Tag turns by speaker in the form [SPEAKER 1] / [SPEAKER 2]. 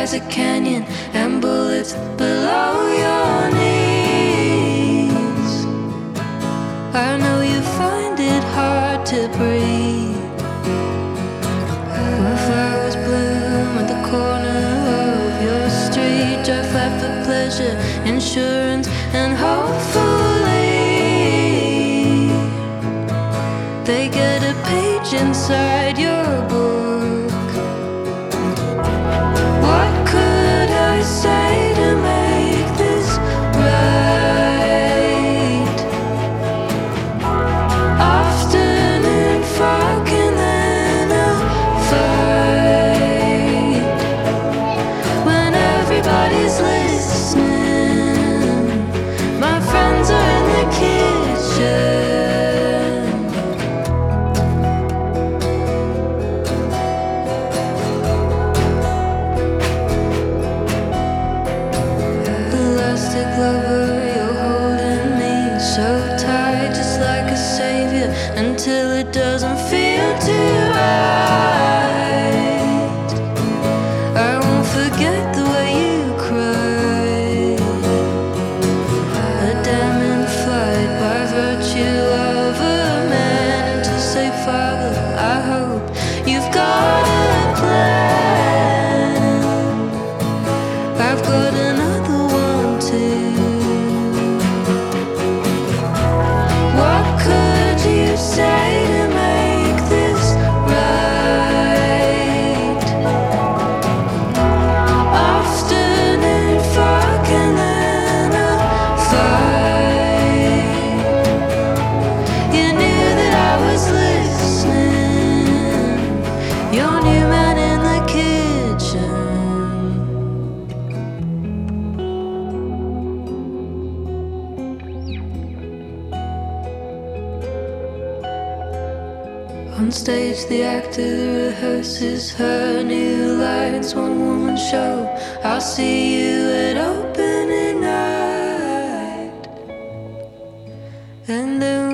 [SPEAKER 1] as a canyon and bullets below your knees. I know you find it hard to breathe when flowers bloom at the corner of your street. Drive flat for pleasure, insurance, and hopefully they get a page inside your book. What could I say to make this right? Afternoon fog and then a fight. When everybody's listening, my friends are in the kitchen. Elastic lover, you're holding me so tight, just like a savior, until it doesn't feel too right. I won't forget the way you cried. A damn in flight by virtue of a man. And to say, Father, I hope you've got a plan. I've got another one too. What could you say to make this right? Afternoon fog and then a fight. You knew that I was listening. Your new man in the kitchen. On stage, the actor rehearses her new lines. One woman show. I'll see you at opening night. And then